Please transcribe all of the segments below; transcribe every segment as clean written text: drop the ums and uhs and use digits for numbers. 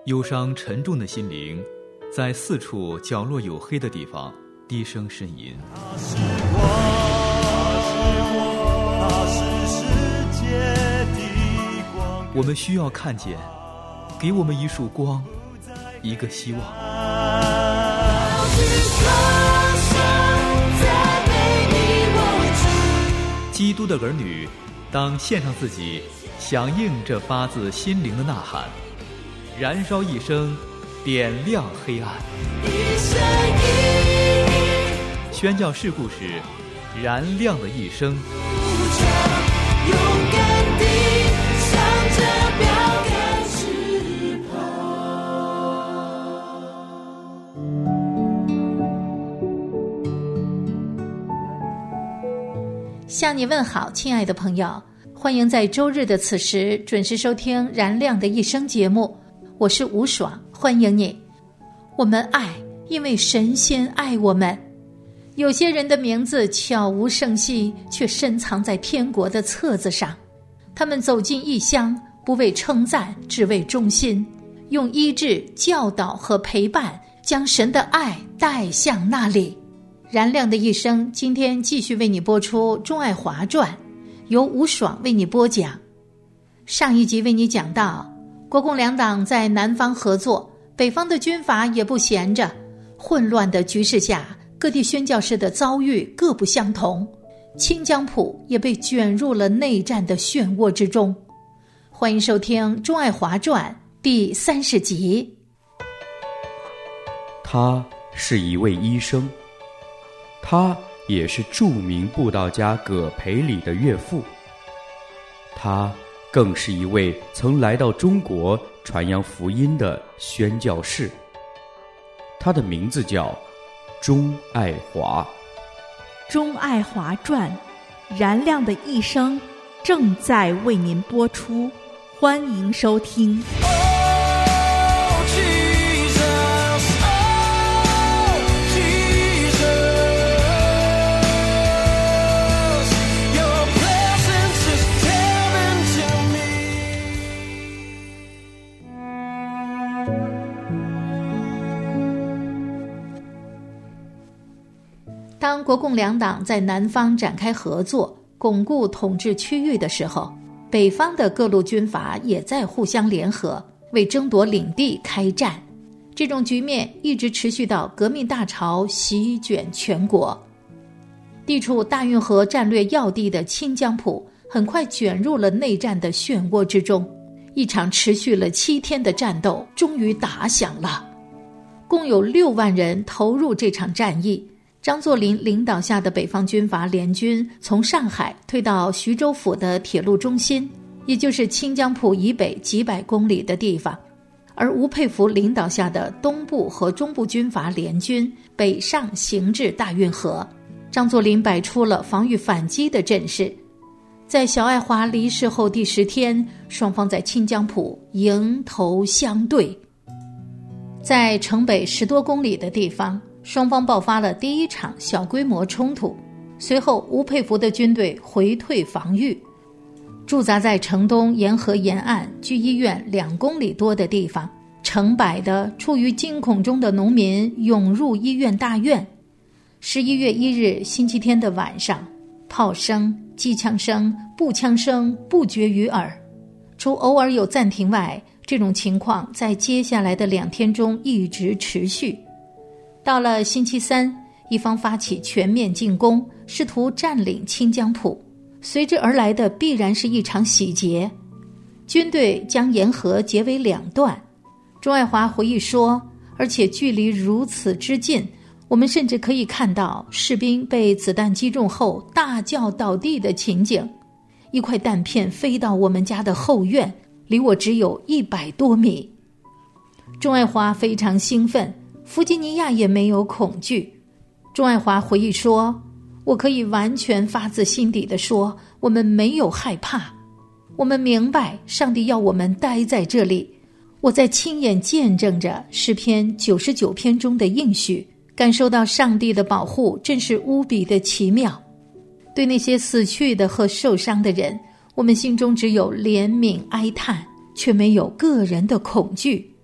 忧伤沉重的心灵在四处角落有黑的地方低声呻吟。 他是我，他是世界的光。 我们需要看见，给我们一束光，一个希望。基督的儿女当献上自己，响应这发自心灵的呐喊，燃烧一生，点亮黑暗。宣教士故事，燃亮的一生。 勇敢地向着标杆直跑。 向你问好，亲爱的朋友，欢迎在周日的此时准时收听《燃亮的一生》节目，我是吴爽，欢迎你。我们爱，因为神先爱我们。有些人的名字悄无声息，却深藏在天国的册子上。他们走进异乡，不为称赞，只为忠心，用医治、教导和陪伴，将神的爱带向那里。燃亮的一生，今天继续为你播出《钟爱华传》，由吴爽为你播讲。上一集为你讲到，国共两党在南方合作，北方的军阀也不闲着。混乱的局势下，各地宣教士的遭遇各不相同，清江浦也被卷入了内战的漩涡之中。欢迎收听《钟爱华传》第30集。 他是一位医生，他也是著名布道家葛培理的岳父，他更是一位曾来到中国传扬福音的宣教士。他的名字叫钟爱华。 钟爱华传，燃亮的一生正在为您播出，欢迎收听。 当国共两党在南方展开合作，巩固统治区域的时候，北方的各路军阀也在互相联合，为争夺领地开战。这种局面一直持续到革命大潮席卷全国。地处大运河战略要地的清江浦很快卷入了内战的漩涡之中。一场持续了7天的战斗终于打响了，共有6万人投入这场战役。张作霖领导下的北方军阀联军从上海退到徐州府的铁路中心，也就是清江浦以北几百公里的地方，而吴佩孚领导下的东部和中部军阀联军北上行至大运河。张作霖摆出了防御反击的阵势。在小爱华离世后第10天，双方在清江浦迎头相对。在城北10多公里的地方，双方爆发了第一场小规模冲突，随后吴佩孚的军队回退防御。驻扎在城东沿河沿岸距医院2公里多的地方，成百的处于惊恐中的农民涌入医院大院。11月1日星期天的晚上，炮声、机枪声、步枪声不绝于耳。除偶尔有暂停外，这种情况在接下来的2天中一直持续。到了星期三，一方发起全面进攻，试图占领清江浦，随之而来的必然是一场洗劫。军队将沿河截为2段。钟爱华回忆说，而且距离如此之近，我们甚至可以看到士兵被子弹击中后大叫倒地的情景。一块弹片飞到我们家的后院，离我只有100多米。钟爱华非常兴奋，弗吉尼亚也没有恐惧。钟爱华回忆说，我可以完全发自心底地说，我们没有害怕。我们明白上帝要我们待在这里。我在亲眼见证着诗篇99篇中的应许，感受到上帝的保护真是无比的奇妙。对那些死去的和受伤的人，我们心中只有怜悯哀叹，却没有个人的恐惧。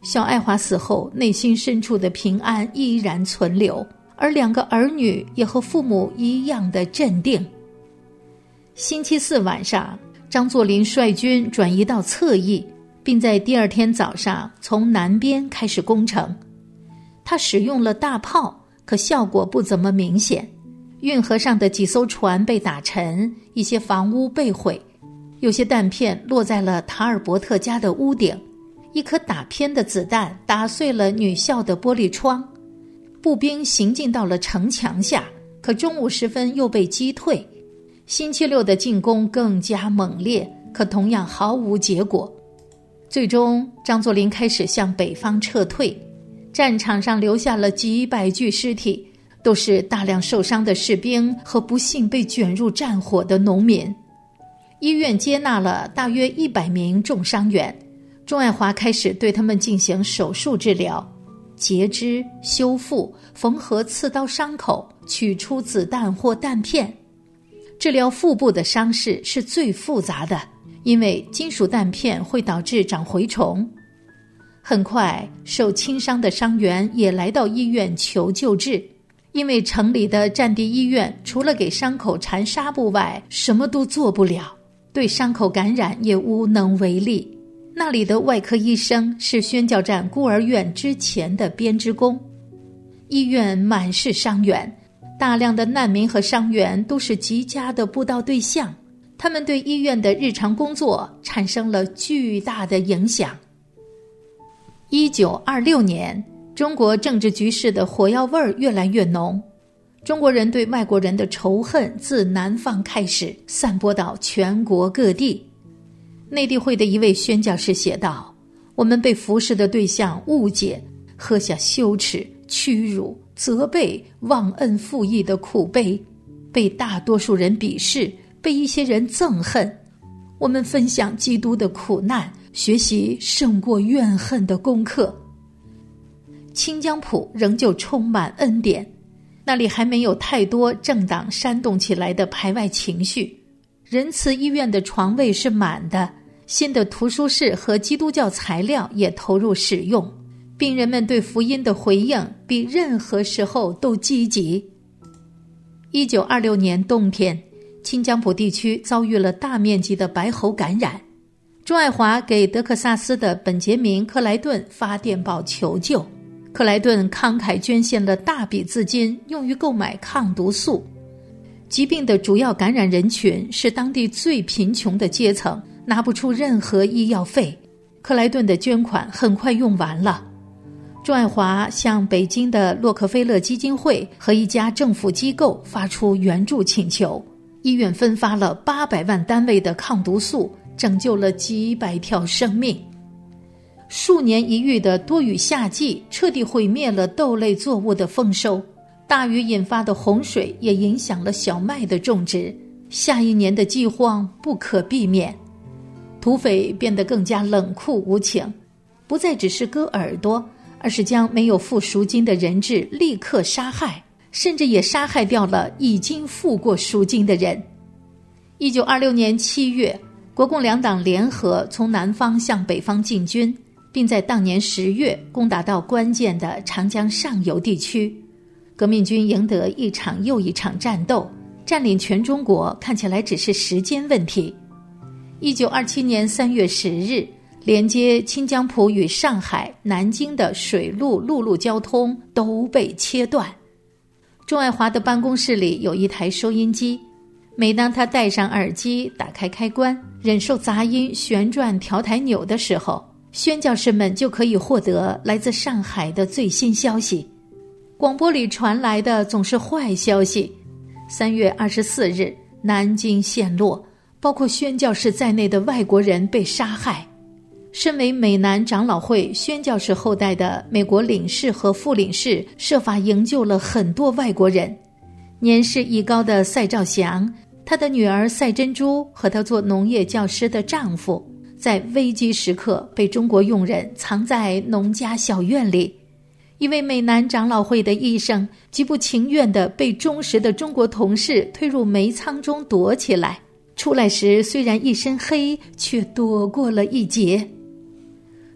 小爱华死后，内心深处的平安依然存留，而2个儿女也和父母一样的镇定。星期4晚上，张作霖率军转移到侧翼，并在第2天早上从南边开始攻城。他使用了大炮，可效果不怎么明显。运河上的几艘船被打沉，一些房屋被毁，有些弹片落在了塔尔伯特家的屋顶，一颗打偏的子弹打碎了女校的玻璃窗。步兵行进到了城墙下，可中午时分又被击退。星期6的进攻更加猛烈，可同样毫无结果。最终，张作霖开始向北方撤退，战场上留下了几百具尸体，都是大量受伤的士兵和不幸被卷入战火的农民。医院接纳了大约100名重伤员，钟爱华开始对他们进行手术治疗，截肢、修复、缝合刺刀伤口，取出子弹或弹片。治疗腹部的伤势是最复杂的，因为金属弹片会导致长蛔虫。很快，受轻伤的伤员也来到医院求救治，因为城里的战地医院除了给伤口缠纱布外，什么都做不了，对伤口感染也无能为力。那里的外科医生是宣教站孤儿院之前的编织工。医院满是伤员，大量的难民和伤员都是极佳的布道对象，他们对医院的日常工作产生了巨大的影响。1926年，中国政治局势的火药味儿越来越浓，中国人对外国人的仇恨自南方开始散播到全国各地。内地会的一位宣教士写道：我们被服侍的对象误解，喝下羞耻、屈辱、责备、忘恩负义的苦杯，被大多数人鄙视，被一些人憎恨。我们分享基督的苦难，学习胜过怨恨的功课。清江浦仍旧充满恩典，那里还没有太多政党煽动起来的排外情绪。仁慈医院的床位是满的，新的图书室和基督教材料也投入使用，病人们对福音的回应比任何时候都积极。1926年冬天，清江浦地区遭遇了大面积的白喉感染。钟爱华给德克萨斯的本杰明·克莱顿发电报求救，克莱顿慷慨捐献了大笔资金用于购买抗毒素。疾病的主要感染人群是当地最贫穷的阶层，拿不出任何医药费。克莱顿的捐款很快用完了。钟爱华向北京的洛克菲勒基金会和一家政府机构发出援助请求，医院分发了800万单位的抗毒素，拯救了几百条生命。数年一遇的多雨夏季彻底毁灭了豆类作物的丰收，大雨引发的洪水也影响了小麦的种植，下一年的饥荒不可避免。土匪变得更加冷酷无情，不再只是割耳朵，而是将没有付赎金的人质立刻杀害，甚至也杀害掉了已经付过赎金的人。1926年7月，国共两党联合从南方向北方进军，并在当年10月攻打到关键的长江上游地区。革命军赢得一场又一场战斗，占领全中国看起来只是时间问题。1927年3月10日，连接清江浦与上海、南京的水陆陆路交通都被切断。钟爱华的办公室里有一台收音机，每当他戴上耳机，打开开关，忍受杂音旋转调台钮的时候，宣教士们就可以获得来自上海的最新消息。广播里传来的总是坏消息。3月24日，南京陷落，包括宣教士在内的外国人被杀害。身为美南长老会宣教士后代的美国领事和副领事设法营救了很多外国人。年事已高的赛兆祥，他的女儿赛珍珠和他做农业教师的丈夫，在危机时刻被中国佣人藏在农家小院里。一位美南长老会的医生极不情愿地被忠实的中国同事推入煤仓中躲起来，出来时虽然一身黑，却躲过了一劫。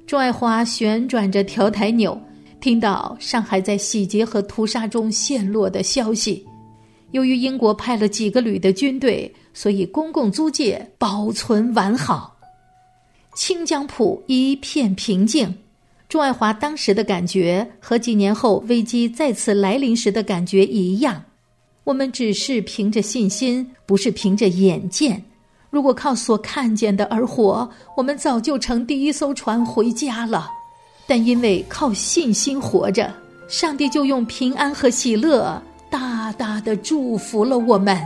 朱爱华旋转着调台钮，听到上海在洗劫和屠杀中陷落的消息。由于英国派了几个旅的军队，所以公共租界保存完好。清江浦一片平静。朱爱华当时的感觉和几年后危机再次来临时的感觉一样，我们只是凭着信心，不是凭着眼见。如果靠所看见的而活，我们早就乘第一艘船回家了。但因为靠信心活着，上帝就用平安和喜乐大大的祝福了我们。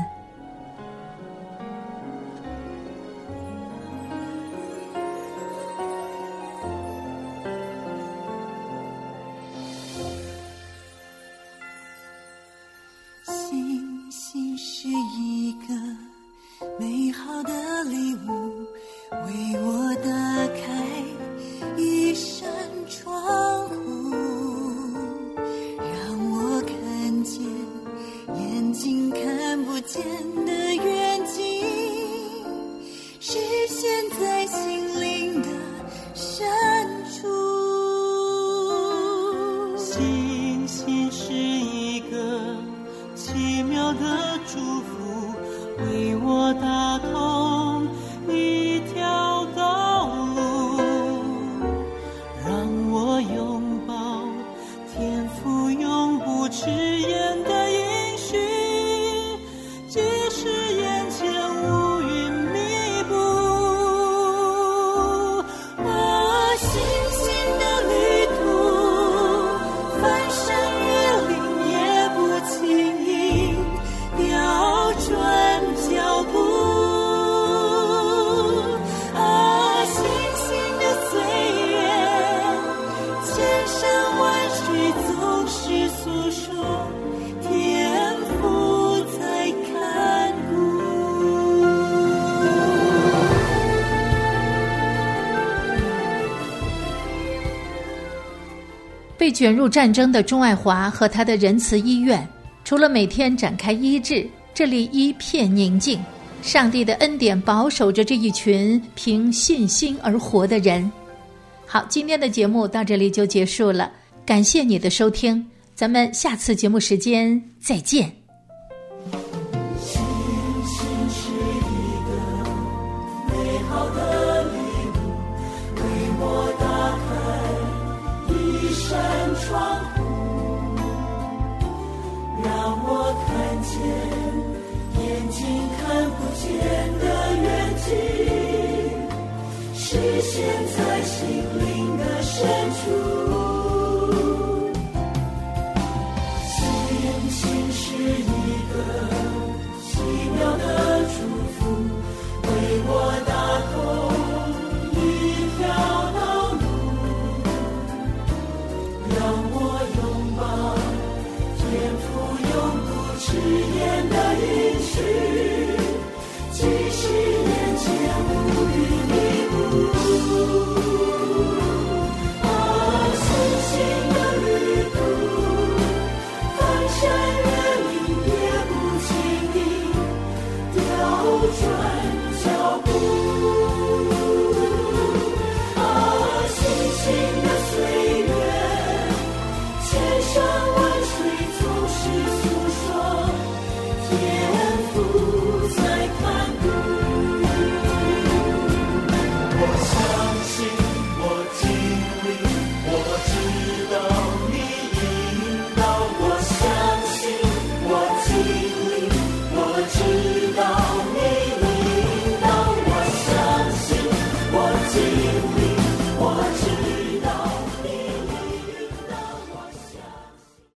星星是一个美好的礼物，为我打开一扇窗户，让我看见眼睛看不见的远景，实现在心灵的深处。星星是一个奇妙的祝福，为我打通一条道路，让我拥抱天父永不迟延的应许，即使眼前乌云密布。星星的旅途，翻山越岭也不轻易调转脚步。星星的岁月，千山万水总是诉说天父在看顾。 被卷入战争的钟爱华和他的仁慈医院，除了每天展开医治，这里一片宁静。上帝的恩典保守着这一群凭信心而活的人。好，今天的节目到这里就结束了，感谢你的收听，咱们下次节目时间再见。 星星是一个美好的礼物，为我打开一扇窗户，让我看见眼睛看不见的远景，实现在心灵的深处。星星是一个奇妙的祝福，为我打通一条道路，让我拥抱天父永不迟延的应许，即使眼前乌云密布。